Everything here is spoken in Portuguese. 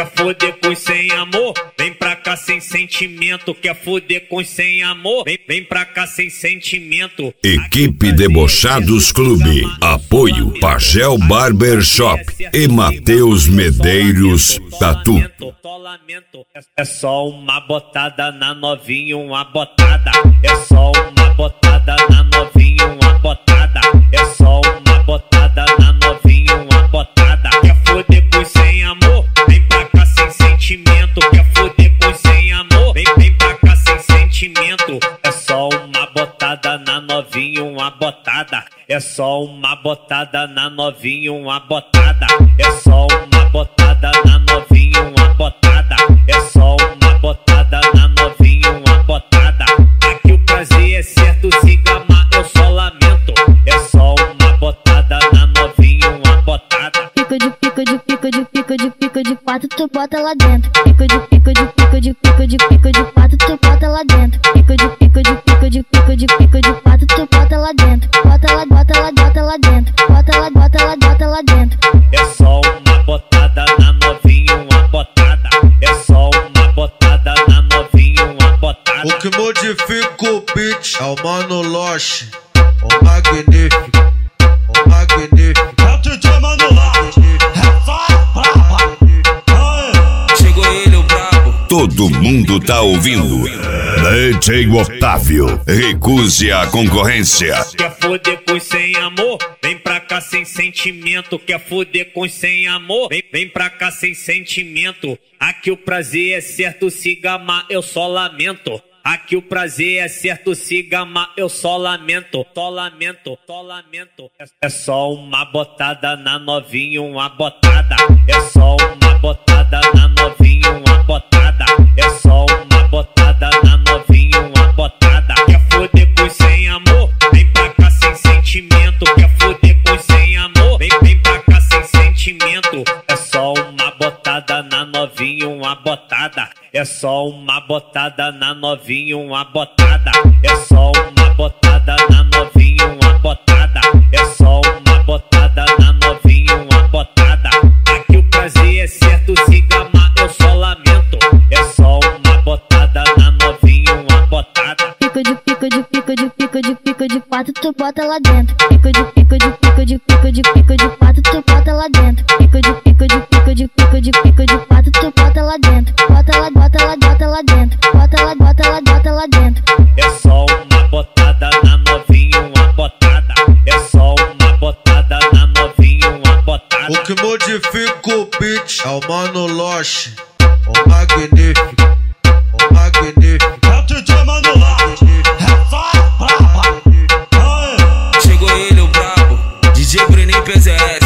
Quer foder com sem amor? Vem pra cá sem sentimento. Quer foder com sem amor? Vem pra cá sem sentimento. Equipe Debochados Clube. Apoio Pagel Barbershop e Matheus Medeiros Tatu. É só uma botada na novinha, uma botada. É só uma botada na novinha, uma botada. É só uma botada na novinha, uma botada. Quer foder com sem amor? Vem pra cá sem sentimento. Quer foder com sem amor? Vem pra cá sem sentimento. É só uma botada na novinha, uma botada. É só uma botada na novinha, uma botada. É só uma botada na novinha, uma botada. É só uma botada na novinha, uma botada. Aqui o prazer é certo, se gamar eu só lamento. É só uma botada na novinha, uma botada. Pico de pico de pico de pico de pico de pato, tu bota lá dentro. Pico de pico de pico de pico de pico de pato, tu bota lá dentro. Pico de pico de pico de pico de pico de pato, tu bota lá dentro. Bota lá, bota lá, bota lá dentro. Bota lá, bota lá, bota lá dentro. É só uma botada na novinha, uma botada. É só uma botada na novinha, uma botada. O que modifica o beat é o Mano Loche, o magnífico, o magnífico. É o DJ Mano Loche. Chegou ele, o brabo. Todo mundo tá ouvindo. DJ Otávio, recuse a concorrência. Quer foder com sem amor? Vem pra cá sem sentimento. Quer foder com sem amor? Vem pra cá sem sentimento. Aqui o prazer é certo, se gamar eu só lamento. Aqui o prazer é certo, se gamar eu só lamento. Só lamento, só lamento. É só uma botada na novinha, uma botada. É só uma botada na novinha, uma botada. É só uma botada na novinha, uma botada. Quer foder com sem amor? Vem pra cá sem sentimento. Quer foder com sem amor? Vem pra cá sem sentimento. É só uma botada na novinha, uma botada. É só uma botada na novinha, uma botada. É só uma botada na novinha, uma botada. É só uma botada na novinha, uma botada. Aqui o prazer é certo, se gamar eu só lamento. É só uma botada na novinha, uma botada. Pico de pico de pico de pico de pico de pato, tu bota lá dentro. Pico de pico de pico de pico de pico de pato, tu bota lá dentro. Pico de pico de pico de pico de pico de pato, tu bota lá dentro. Bota lá, bota lá, bota lá dentro. Bota lá, bota lá, bota lá dentro. É só uma botada na novinha, uma botada. É só uma botada na novinha, uma botada. O que modifica o beat é o Mano Loche, o magnífico, o magnífico. É o DJ Mano Loche. Chegou ele, o brabo. DJ Bruninho PZS.